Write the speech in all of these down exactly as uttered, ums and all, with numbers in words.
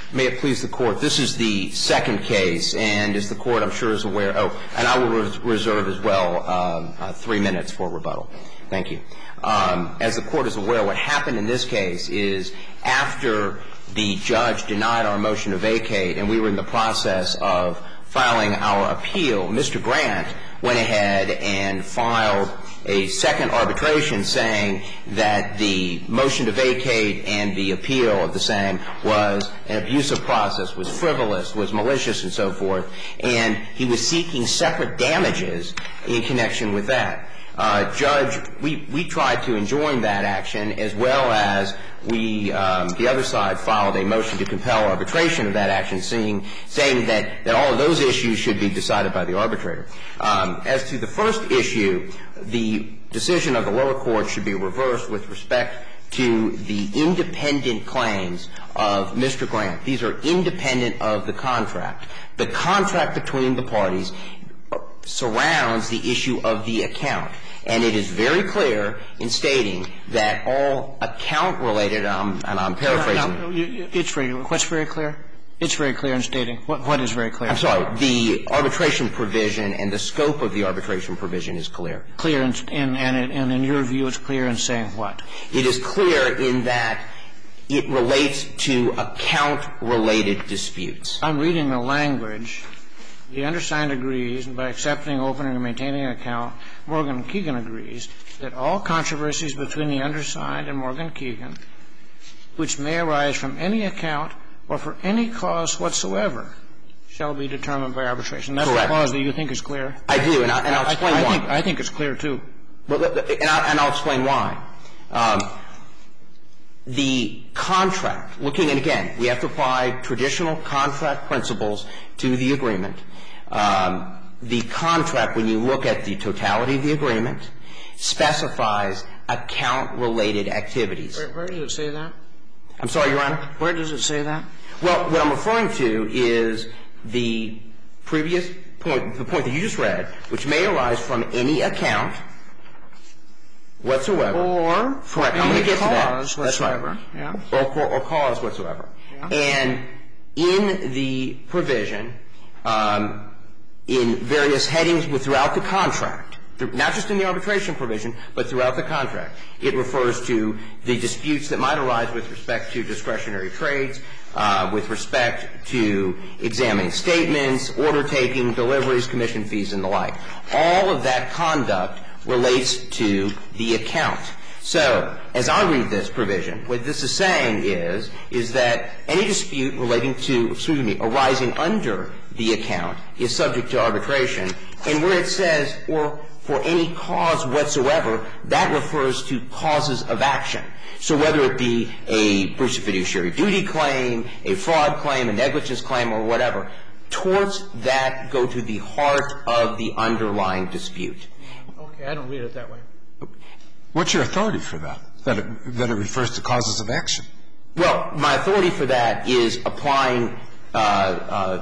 May it please the Court, this is the second case, and as the Court, I'm sure, is aware, oh, and I will res- reserve as well um, uh, three minutes for rebuttal. Thank you. Um, as the Court is aware, what happened in this case is after the judge denied our motion to vacate and we were in the process of filing our appeal, Mister Grant went ahead and filed a second arbitration saying that the motion to vacate and the appeal of the same was an abusive process, was frivolous, was malicious, and so forth, and he was seeking separate damages in connection with that. Uh, Judge, we, we tried to enjoin that action as well as we, um, the other side filed a motion to compel arbitration of that action, saying, saying that, that all of those issues should be decided by the arbitrator. Um, as to the first issue, the decision of the lower court should be reversed with respect to the independent claims of Mister Grant. These are independent of the contract. The contract between the parties surrounds the issue of the account. And it is very clear in stating that all account-related, um, and I'm paraphrasing. No, no, it's very, what's very clear? It's very clear in stating. What, what is very clear? I'm sorry. The arbitration provision and the scope of the arbitration provision is clear. Clear, in, in, and, it, and in your view, it's clear in saying what? It is clear in that it relates to account-related disputes. I'm reading the language. The undersigned agrees, and by accepting, opening, and maintaining an account, Morgan Keegan agrees that all controversies between the undersigned and Morgan Keegan, which may arise from any account or for any cause whatsoever, shall be determined by arbitration. That's Correct. The clause that you think is clear? I do, and, I, and I'll explain I, I why. Think, I think it's clear, too. Well, and, I, and I'll explain why. Um, the contract, looking, and again, we have to apply traditional contract principles to the agreement. Um, the contract, when you look at the totality of the agreement, specifies account-related activities. Where, where does it say that? I'm sorry, Your Honor? Where does it say that? Well, what I'm referring to is the previous point, the point that you just read, which may arise from any account whatsoever. Or for Correct. any get cause to that. whatsoever. That's right. Yeah. Or, or cause whatsoever. Yeah. And in the provision, um, in various headings with throughout the contract, not just in the arbitration provision, but throughout the contract, it refers to the disputes that might arise with respect to discretionary trades, uh, with respect to examining statements, order taking, deliveries, commission fees, and the like. All of that conduct relates to the account. So, as I read this provision, what this is saying is, is that any dispute relating to, excuse me, arising under the account is subject to arbitration. And where it says, or for any cause whatsoever, that refers to causes of action. So whether it be a breach of fiduciary duty claim, a fraud claim, a negligence claim, or whatever, torts that go to the heart of the underlying dispute. Okay, I don't read it that way. What's your authority for that, that it, that it refers to causes of action? Well, my authority for that is applying uh, uh,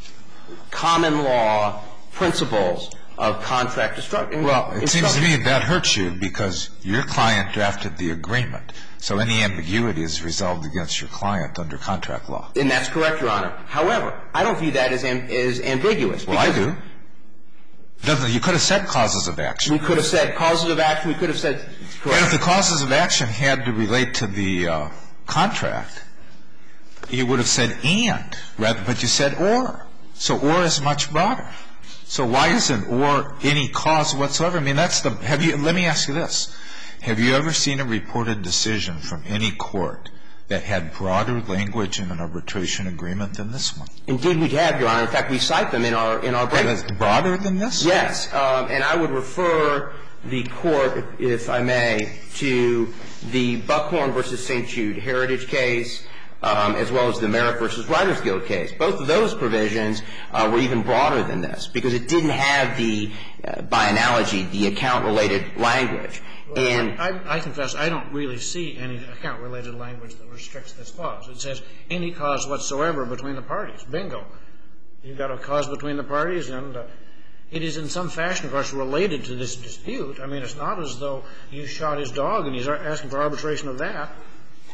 common law principles of contract destruction. Well, it seems to me that hurts you because your client drafted the agreement, so any ambiguity is resolved against your client under contract law. And that's correct, Your Honor. However, I don't view that as, am, as ambiguous. Well, I do. Doesn't, you could have said causes of action. We could have said causes of action. We could have said, correct. And if the causes of action had to relate to the uh, contract, you would have said and, rather, but you said or. So or is much broader. So why isn't or any cause whatsoever? I mean, that's the, have you, let me ask you this. Have you ever seen a reported decision from any court that had broader language in an arbitration agreement than this one? Indeed, we have, Your Honor. In fact, we cite them in our in our brief. That's broader than this? Yes. Um, and I would refer the Court, if I may, to the Buckhorn v. Saint Jude heritage case, um, as well as the Merrick v. Writers Guild case. Both of those provisions uh, were even broader than this because it didn't have the, uh, by analogy, the account-related language. Well, and I, I confess I don't really see any account-related language that restricts this clause. It says any cause whatsoever between the parties. Bingo. You've got a cause between the parties, and uh, it is in some fashion, of course, related to this dispute. I mean, it's not as though you shot his dog and he's asking for arbitration of that.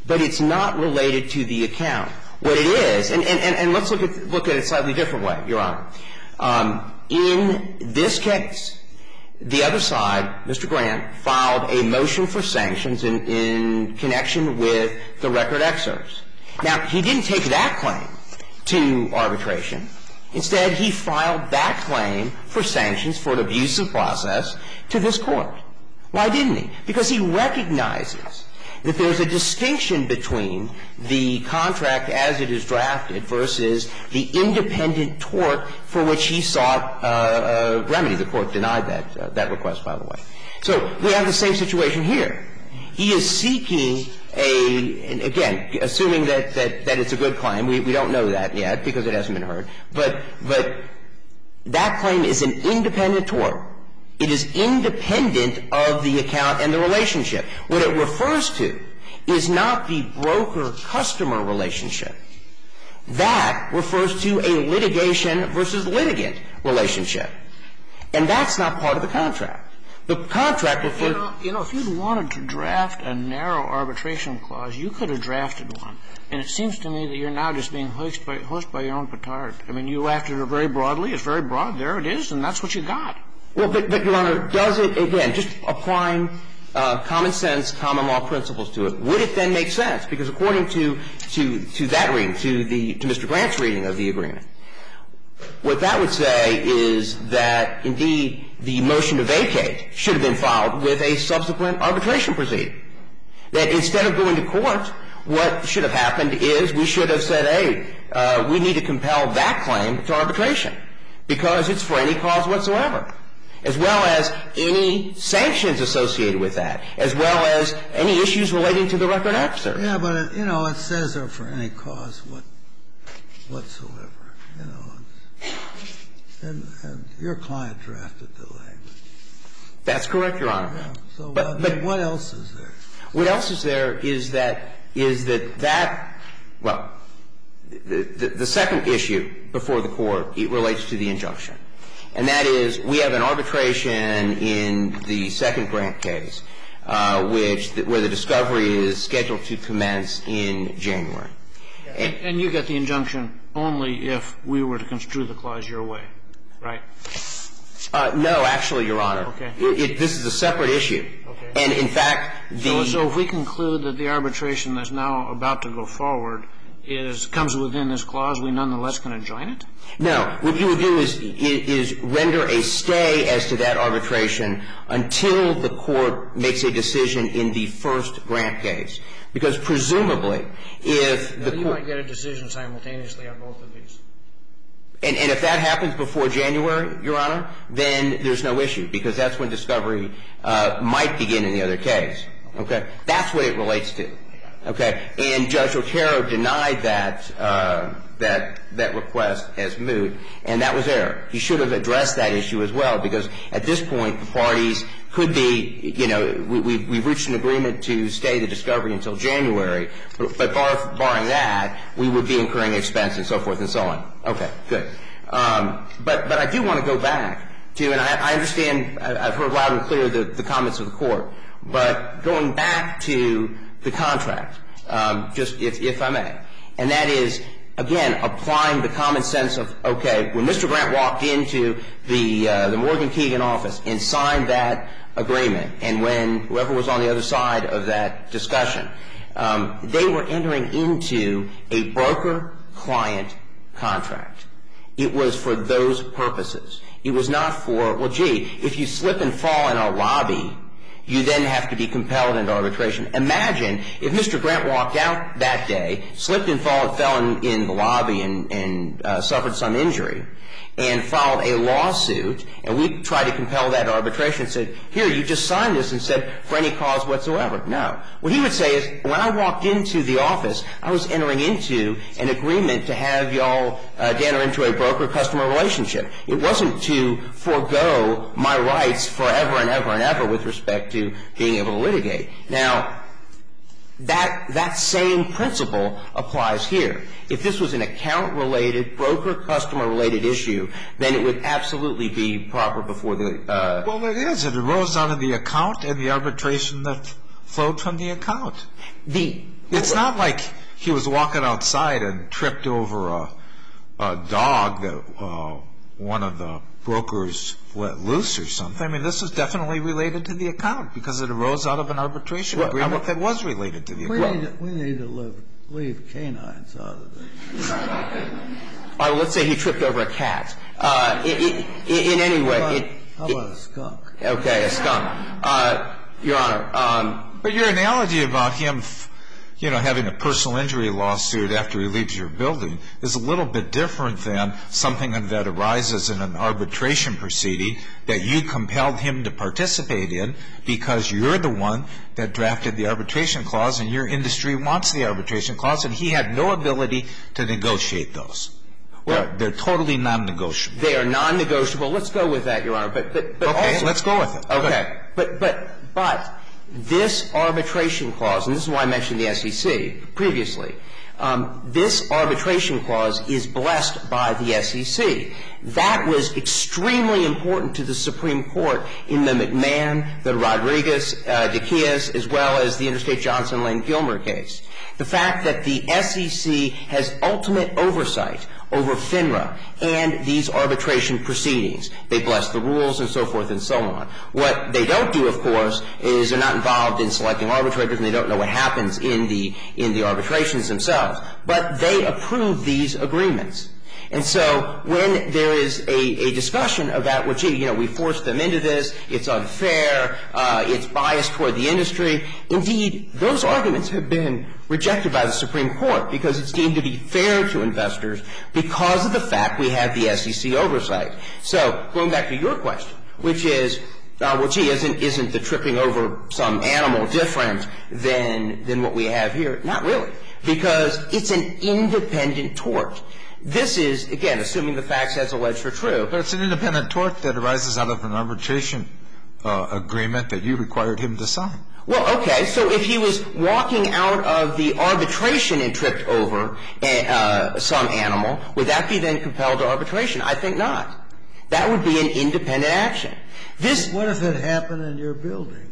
but it's not related to the account. What it is, and, and, and let's look at, look at it a slightly different way, Your Honor. Um, in this case, the other side, Mister Grant, filed a motion for sanctions in, in connection with the record excerpts. Now, he didn't take that claim to arbitration. Instead, he filed that claim for sanctions for an abusive process to this Court. Why didn't he? Because he recognizes that there's a distinction between the contract as it is drafted versus the independent tort for which he sought uh, a remedy. The Court denied that, uh, that request, by the way. So we have the same situation here. He is seeking a, and again, assuming that, that, that it's a good claim, we, we don't know that yet because it hasn't been heard, but, but that claim is an independent tort. It is independent of the account and the relationship. What it refers to is not the broker-customer relationship. That refers to a litigation versus litigant relationship. And that's not part of the contract. The contract refers to... You know, you know, if you'd wanted to draft a narrow arbitration clause, you could have drafted one. And it seems to me that you're now just being hoisted by, hoisted by your own petard. I mean, you drafted it very broadly. It's very broad. There it is, and that's what you got. Well, but, but, Your Honor, does it, again, just applying uh, common sense, common law principles to it, would it then make sense? Because according to, to, to that reading, to, the, to Mister Grant's reading of the agreement, what that would say is that, indeed, the motion to vacate should have been filed with a subsequent arbitration proceeding. That instead of going to court, what should have happened is we should have said, hey, uh, we need to compel that claim to arbitration because it's for any cause whatsoever, as well as any sanctions associated with that, as well as any issues relating to the record excerpt. Yeah, but, it, you know, it says there for any cause what, whatsoever, you know. And, and your client drafted the language. That's correct, Your Honor. Yeah, so but, what, but what else is there? What else is there is that, is that that, well, the, the, the second issue before the Court, it relates to the injunction. And that is, we have an arbitration in the second Grant case, uh, which, where the discovery is scheduled to commence in January. And, and you get the injunction only if we were to construe the clause your way, right? Uh, no, actually, Your Honor. Okay. It, it, this is a separate issue. Okay. And, in fact, the... So, so if we conclude that the arbitration that's now about to go forward is, comes within this clause, we nonetheless can adjoin it? No. What you would do is, is render a stay as to that arbitration until the Court makes a decision in the first Grant case. Because presumably, if the You Court... might get a decision simultaneously on both of these. And, and if that happens before January, Your Honor, then there's no issue, because that's when discovery uh, might begin in the other case. Okay? That's what it relates to. Okay? And Judge Otero denied that, uh, that, that request as moot, and that was error. He should have addressed that issue as well, because at this point, the parties could be, you know, we, we've, we've reached an agreement to stay the discovery until January, but, but bar, barring that, we would be incurring expense and so forth and so on. Okay, good. Um, but, but I do want to go back to, and I, I understand, I've heard loud and clear the, the comments of the Court, but going back to the contract, um, just if, if I may, and that is, again, applying the common sense of, okay, when Mister Grant walked into the, uh, the Morgan Keegan office and signed that agreement, and when whoever was on the other side of that discussion, um, they were entering into a broker-client contract. It was for those purposes. It was not for, well, gee, if you slip and fall in a lobby, you then have to be compelled into arbitration. Imagine if Mister Grant walked out that day, slipped and fall, fell in, in the lobby and, and uh, suffered some injury, and filed a lawsuit, and we tried to compel that arbitration and said, here, you just signed this and said, for any cause whatsoever. No. What he would say is, when I walked into the office, I was entering into an agreement to have y'all uh, enter into a broker-customer relationship. It wasn't to forego my rights forever and ever and ever with respect to being able to litigate. Now, that that same principle applies here. If this was an account-related, broker-customer-related issue, then it would absolutely be proper before the... Uh, well, it is. It arose out of the account and the arbitration that flowed from the account. The It's not like he was walking outside and tripped over a, a dog that uh, one of the brokers let loose or something. I mean, this is definitely related to the account because it arose out of an arbitration well, agreement that was related to the we account. Need to, we need to live, leave canines out of it. All right, well, let's say he tripped over a cat. Uh, it, it, it, in any way. How about, it, how about it, a skunk? Okay, a skunk. Uh, Your Honor. Um, but your analogy about him, you know, having a personal injury lawsuit after he leaves your building is a little bit different than something that arises in an arbitration proceeding that you compelled him to participate in because you're the one that drafted the arbitration clause and your industry wants the arbitration clause and he had no ability to negotiate those. Well, they're, they're totally non-negotiable. They are non-negotiable. Let's go with that, Your Honor. But, but, but okay, also, let's go with it. Okay. But, but, but this arbitration clause, and this is why I mentioned the S E C previously, um, this arbitration clause is blessed by the S E C. That was extremely important to the Supreme Court in the McMahon, the Rodriguez, uh, DeKias, as well as the Interstate Johnson Lane Gilmer case. The fact that the S E C has ultimate oversight over FINRA and these arbitration proceedings. They bless the rules and so forth and so on. What they don't do, of course, is they're not involved in selecting arbitrators and they don't know what happens in the, in the arbitrations themselves. But they approve these agreements. And so when there is a, a discussion about, well, gee, you know, we forced them into this, it's unfair, uh, it's biased toward the industry, indeed, those arguments have been rejected by the Supreme Court because it's deemed to be fair to investors because of the fact we have the S E C oversight. So going back to your question, which is, uh, well, gee, isn't, isn't the tripping over some animal different than, than what we have here? Not really, because it's an independent tort. This is, again, assuming the facts as alleged are true. But it's an independent tort that arises out of an arbitration uh, agreement that you required him to sign. Well, okay. So if he was walking out of the arbitration and tripped over uh, some animal, would that be then compelled to arbitration? I think not. That would be an independent action. This. What if it happened in your building?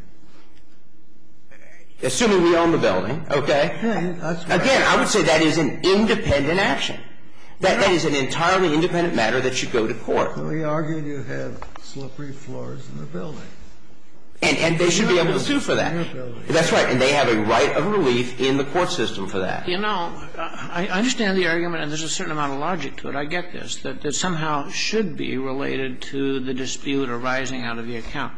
Assuming we own the building, okay. Yeah, that's right. Again, I would say that is an independent action. That, that is an entirely independent matter that should go to court. So he argued you have slippery floors in the building. And, and they should be able to sue for that. That's right. And they have a right of relief in the court system for that. You know, I understand the argument, and there's a certain amount of logic to it. I get this, that it somehow should be related to the dispute arising out of the account.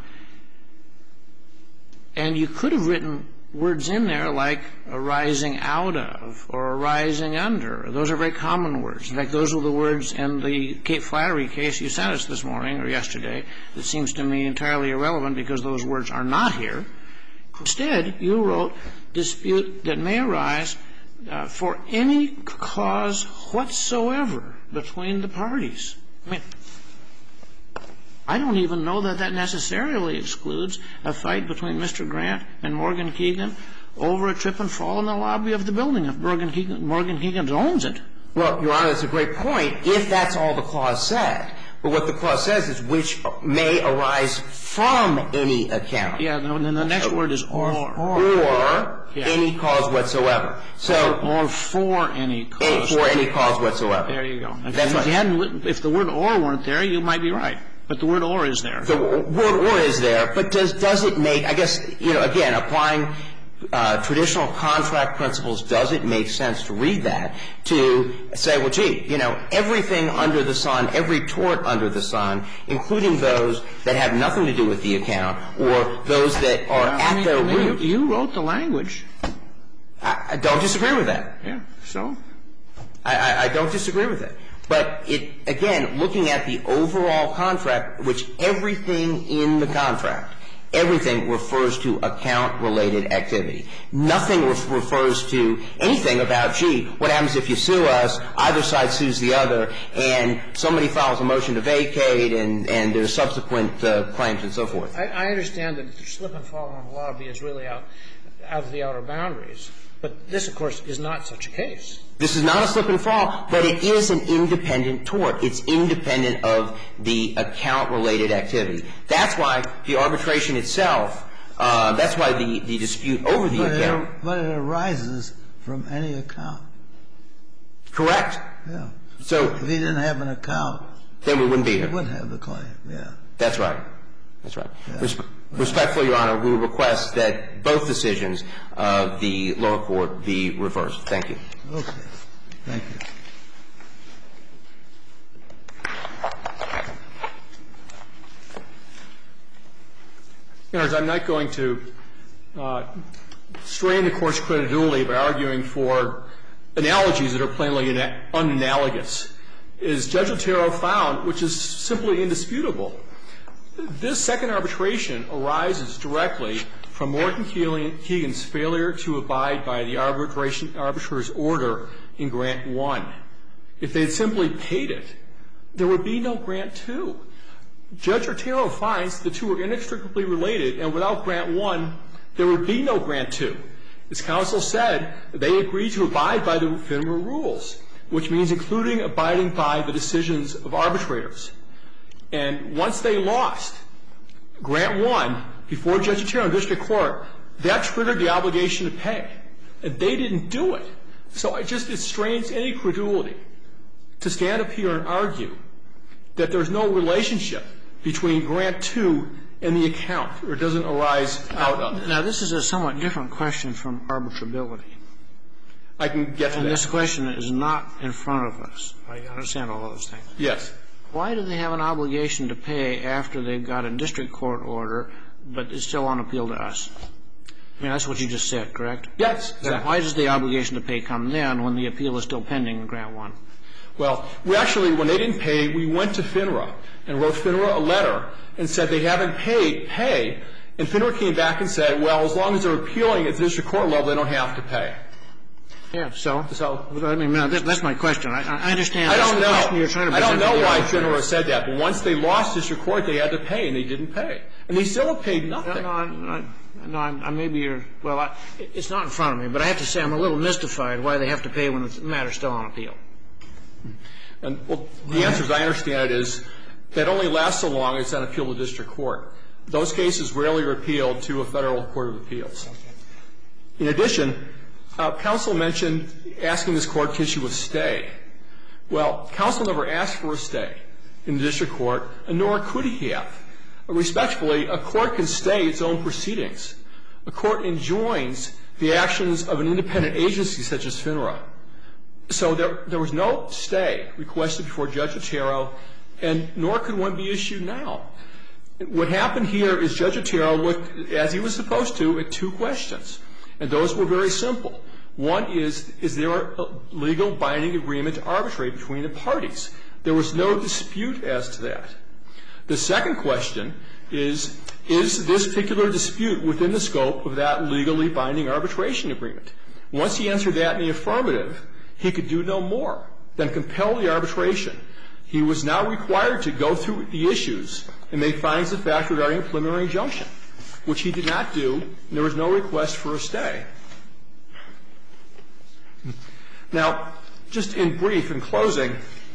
And you could have written words in there like arising out of or arising under. Those are very common words. In fact, those were the words in the Cape Flattery case you sent us this morning or yesterday that seems to me entirely irrelevant because those words are not here. Instead, you wrote dispute that may arise uh, for any cause whatsoever between the parties. I mean, I don't even know that that necessarily excludes a fight between Mister Grant and Morgan Keegan over a trip and fall in the lobby of the building if Morgan Keegan, Morgan Keegan owns it. Well, Your Honor, that's a great point if that's all the clause said. But what the clause says is which may arise from any account. Yeah, and then the next word is or. Or, or yeah. any cause whatsoever. So or, or for any cause. For any cause whatsoever. There you go. If, that's if, right. you hadn't, if the word or weren't there, you might be right. But the word or is there. The word or is there, but does does it make, I guess, you know, again, applying uh, traditional contract principles, does it make sense to read that to say, well, gee, you know, everything under the sun, every tort under the sun, including those that have nothing to do with the account or those that are well, at I mean, their I mean, root. You, you wrote the language. I, I don't disagree with that. Yeah, so? I, I, I don't disagree with it. But it, again, looking at the overall contract, which everything in the contract, everything refers to account-related activity. Nothing ref- refers to anything about, gee, what happens if you sue us, either side sues the other, and somebody files a motion to vacate, and, and there's subsequent uh, claims and so forth. I, I understand that the slip and fall on the lobby is really out, out of the outer boundaries. But this, of course, is not such a case. This is not a slip and fall, but it is an independent tort. It's independent of the account-related activity. That's why the arbitration itself, uh, that's why the, the dispute over the but account. It, but it arises from any account. Correct. Yeah. So if he didn't have an account, then we wouldn't be here. He wouldn't have the claim. Yeah. That's right. That's right. Yeah. Respe- respectfully, Your Honor, we request that both decisions of the lower court be reversed. Thank you. Okay. Thank you. Your Honors, I'm not going to uh, strain the Court's credibility by arguing for analogies that are plainly unanalogous. As Judge Otero found, which is simply indisputable, this second arbitration arises directly from Morgan Keegan's failure to abide by the arbitration arbitrator's order in Grant one. If they had simply paid it, there would be no Grant two. Judge Otero finds the two are inextricably related, and without Grant one, there would be no Grant two. As counsel said, they agreed to abide by the FINRA rules, which means including abiding by the decisions of arbitrators. And once they lost Grant one before Judge Otero in district court, that triggered the obligation to pay. And they didn't do it. So it just, it strains any credulity to stand up here and argue that there's no relationship between Grant two and the account, or it doesn't arise out of. Now, this is a somewhat different question from arbitrability. I can get to and that. And this question is not in front of us. I understand all those things. Yes. Why do they have an obligation to pay after they've got a district court order, but it's still on appeal to us? I mean, that's what you just said, correct? Yes. Exactly. So why does the obligation to pay come then when the appeal is still pending in Grant one? Well, we actually, when they didn't pay, we went to FINRA and wrote FINRA a letter and said they haven't paid, pay. And FINRA came back and said, well, as long as they're appealing at the district court level, they don't have to pay. Yeah, so? So, I mean, now, that's my question. I, I understand. I don't know. You're trying to I don't know why FINRA FINRA said that, but once they lost district court, they had to pay, and they didn't pay. And they still have paid nothing. No, no, no, I, maybe you're, well, I, it's not in front of me, but I have to say I'm a little mystified why they have to pay when the matter's still on appeal. And, well, the answer, as I understand it, is that only lasts so long as it's on appeal to district court. Those cases rarely are appealed to a federal court of appeals. In addition, uh, counsel mentioned asking this court to issue a stay. Well, counsel never asked for a stay in the district court, and nor could he have. Respectfully, a court can stay its own proceedings. A court enjoins the actions of an independent agency such as FINRA. So there, there was no stay requested before Judge Otero, and nor could one be issued now. What happened here is Judge Otero looked, as he was supposed to, at two questions. And those were very simple. One is, is there a legal binding agreement to arbitrate between the parties? There was no dispute as to that. The second question is, is this particular dispute within the scope of that legally binding arbitration agreement? Once he answered that in the affirmative, he could do no more than compel the arbitration. He was now required to go through the issues and make findings of fact regarding a preliminary injunction, which he did not do, and there was no request for a stay. Now, just in brief, in closing,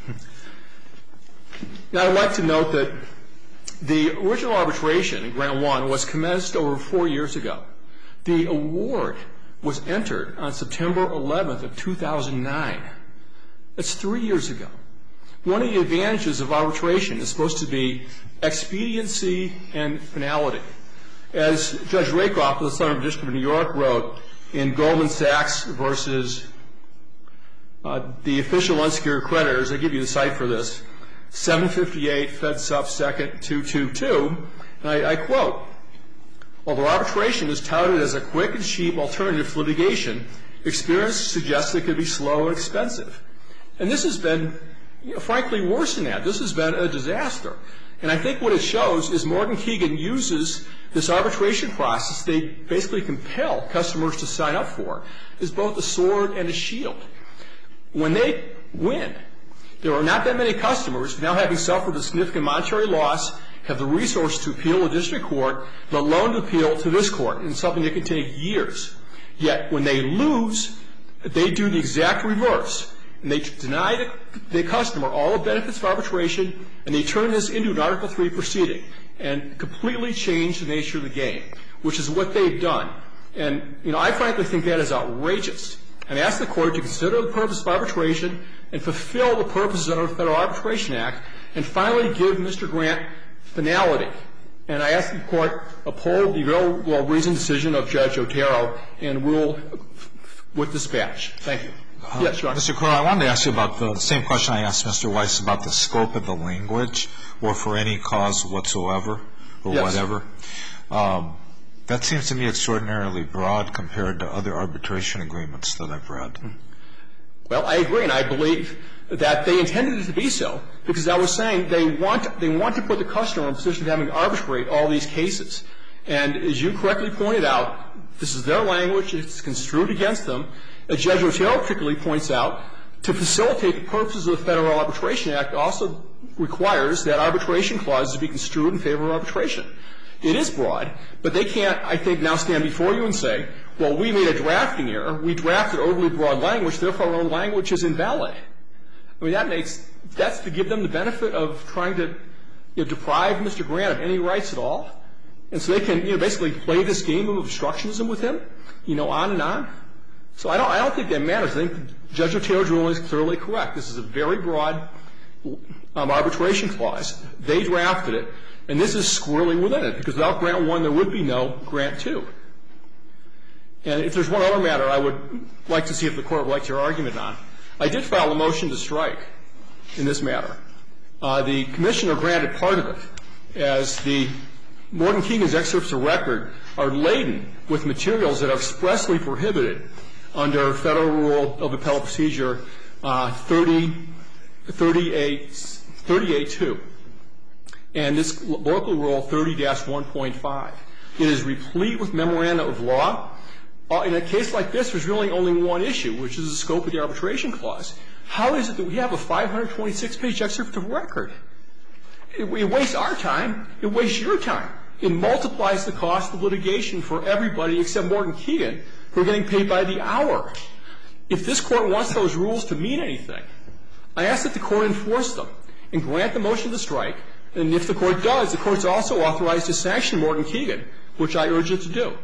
now I'd like to note that the original arbitration in Grant one was commenced over four years ago. The award was entered on September eleventh of two thousand nine. That's three years ago. One of the advantages of arbitration is supposed to be expediency and finality. As Judge Rakoff of the Southern District of New York wrote in Goldman Sachs versus uh, the official unsecured creditors, I'll give you the cite for this, seven fifty-eight Fed Sup second two twenty-two, and I, I quote, although arbitration is touted as a quick and cheap alternative to litigation, experience suggests it could be slow and expensive. And this has been, you know, frankly, worse than that. This has been a disaster. And I think what it shows is Morgan Keegan uses this arbitration process they basically compel customers to sign up for as both a sword and a shield. When they win, there are not that many customers, now having suffered a significant monetary loss, have the resource to appeal to district court, let alone to appeal to this court, and something that can take years. Yet when they lose, they do the exact reverse. And they deny the, the customer all the benefits of arbitration, and they turn this into an Article three proceeding and completely change the nature of the game, which is what they've done. And, you know, I frankly think that is outrageous. and ask the Court to consider the purpose of arbitration and fulfill the purposes of the Federal Arbitration Act, and finally give Mister Grant finality. And I ask the Court uphold the well-reasoned decision of Judge Otero and rule with dispatch. Thank you. Uh, yes, Your Honor. Mister Crowe, I wanted to ask you about the same question I asked Mister Weiss about the scope of the language, or for any cause whatsoever, or yes. whatever. Um, that seems to me extraordinarily broad compared to other arbitration agreements that I've read. Well, I agree, and I believe that they intended it to be so, because I was saying they want they want to put the customer in a position of having to arbitrate all these cases. And as you correctly pointed out, this is their language. It's construed against them. As Judge Otero particularly points out, to facilitate the purposes of the Federal Arbitration Act also requires that arbitration clauses be construed in favor of arbitration. It is broad, but they can't, I think, now stand before you and say, well, we made a drafting error. We drafted overly broad language. Therefore, our own language is invalid. I mean, that makes – that's to give them the benefit of trying to, you know, deprive Mister Grant of any rights at all. And so they can, you know, basically play this game of obstructionism with him, you know, on and on. So I don't, I don't think that matters. I think Judge Otero's ruling is clearly correct. This is a very broad um, arbitration clause. They drafted it, and this is squarely within it, because without Grant one, there would be no Grant two. And if there's one other matter I would like to see if the Court would like your argument on, I did file a motion to strike in this matter. Uh, the Commissioner granted part of it, as the Morgan Keegan's excerpts of record are laden with materials that are expressly prohibited under Federal Rule of Appellate Procedure uh, thirty, thirty-eight, thirty-eight two, and this local rule thirty dash one point five. It is replete with memoranda of law. Uh, in a case like this, there's really only one issue, which is the scope of the arbitration clause. How is it that we have a five hundred twenty-six page excerpt of record? It, it wastes our time. It wastes your time. It multiplies the cost of litigation for everybody except Morgan Keegan, who are getting paid by the hour. If this Court wants those rules to mean anything, I ask that the Court enforce them and grant the motion to strike. And if the Court does, the Court's also authorized to sanction Morgan Keegan, which I urge it to do.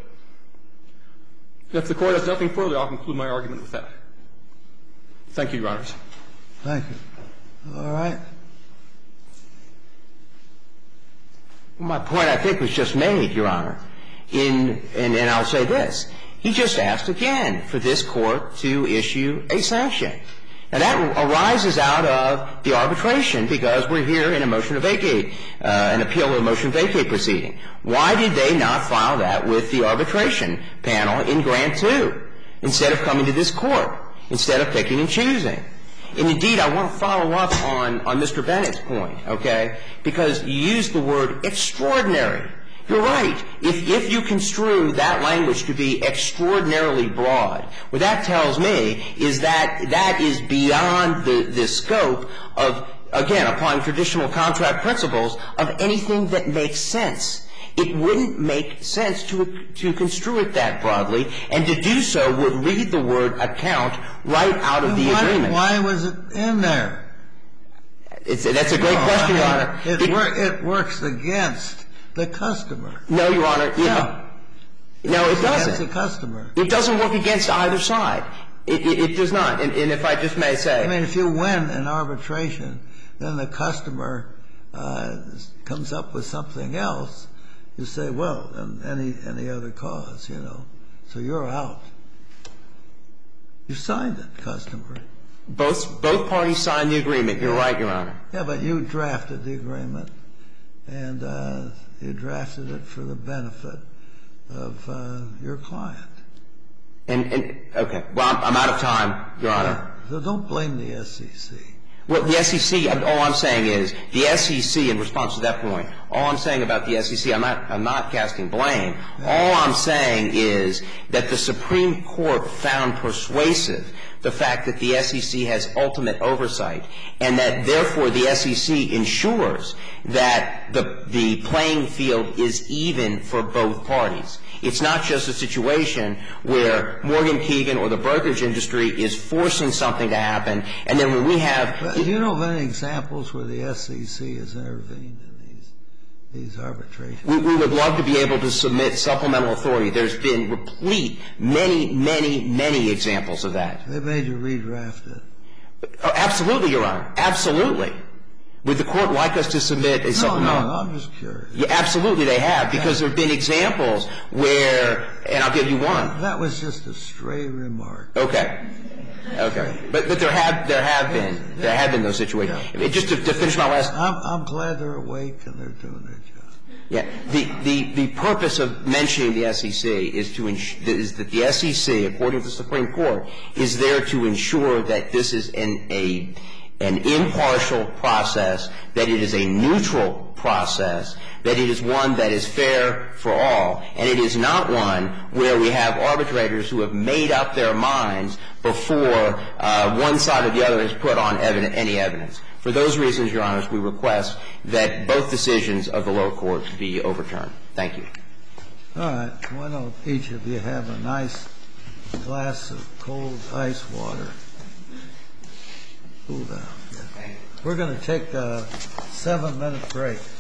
If the Court has nothing further, I'll conclude my argument with that. Thank you, Your Honors. Thank you. All right. My point, I think, was just made, Your Honor. In, and, and I'll say this. He just asked again for this Court to issue a sanction. Now, that arises out of the arbitration because we're here in a motion to vacate, uh, an appeal of a motion to vacate proceeding. Why did they not file that with the arbitration panel in Grant two instead of coming to this Court, instead of picking and choosing? And indeed, I want to follow up on, on Mister Bennett's point, okay, because you used the word extraordinary. You're right. If, if you construe that language to be extraordinarily broad, what that tells me is that that is beyond the, the scope of, again, applying traditional contract principles of anything that makes sense. It wouldn't make sense to, to construe it that broadly, and to do so would read the word account right out of the why, agreement. Why was it in there? It's, that's a great no, question, Your Honor. It, it, wor- it works against the customer. No, Your Honor. No. No, it doesn't. Against the customer. It doesn't work against either side. It, it, it does not. And, and if I just may say. I mean, if you win an arbitration, then the customer uh, comes up with something else. You say, well, and any any other cause, you know. So you're out. You signed it, customer. Both both parties signed the agreement. You're right, Your Honor. Yeah, but you drafted the agreement, and uh, you drafted it for the benefit of uh, your client. And, and okay, well, I'm, I'm out of time, Your Honor. Yeah. So don't blame the S E C. Well, the S E C, all I'm saying is, the S E C, in response to that point, all I'm saying about the S E C, I'm not, I'm not casting blame. All I'm saying is that the Supreme Court found persuasive the fact that the S E C has ultimate oversight, and that, therefore, the S E C ensures that the, the playing field is even for both parties. It's not just a situation where Morgan Keegan or the brokerage industry is forcing something to happen, and then when we have... But do you know of any examples where the S E C has intervened in these these arbitrations? We, we would love to be able to submit supplemental authority. There's been replete, many, many, many examples of that. They made you redraft it. Oh, absolutely, Your Honor. Absolutely. Would the Court like us to submit a supplemental? No, no, I'm just curious. Yeah, absolutely they have, because there have been examples where, and I'll give you one. That was just a stray remark. Okay. Okay. But but there have there have been Yeah. there have been those situations. Yeah. Just to, to finish my last. I'm I'm glad they're awake and they're doing their job. Yeah. The the the purpose of mentioning the S E C is to ins- is that the S E C, according to the Supreme Court, is there to ensure that this is an a an impartial process, that it is a neutral process, that it is one that is fair for all, and it is not one where we have arbitrators who have made up their minds before uh, one side or the other has put on evidence, any evidence. For those reasons, Your Honors, we request that both decisions of the lower court be overturned. Thank you. All right. Why don't each of you have a nice glass of cold ice water? Cool down. Yeah. We're going to take a seven-minute break.